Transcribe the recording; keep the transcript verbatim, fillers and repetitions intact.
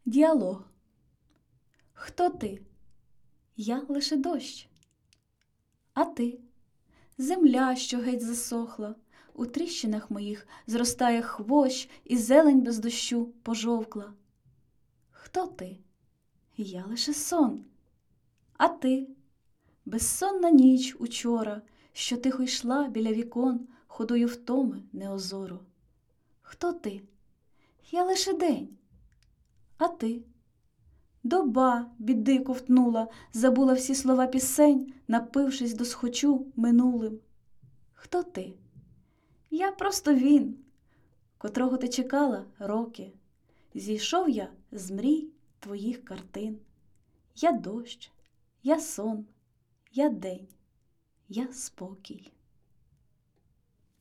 Діалог. Хто ти? Я лише дощ. А ти? Земля, що геть засохла, у тріщинах моїх зростає хвощ, і зелень без дощу пожовкла. Хто ти? Я лише сон. А ти? Безсонна ніч учора, що тихо йшла біля вікон ходою втоми неозоро. Хто ти? Я лише день. А ти? Доба біди ковтнула, забула всі слова пісень, напившись досхочу минулим. Хто ти? Я просто він, котрого ти чекала роки. Зійшов я з мрій твоїх картин. Я дощ, я сон, я день, я спокій.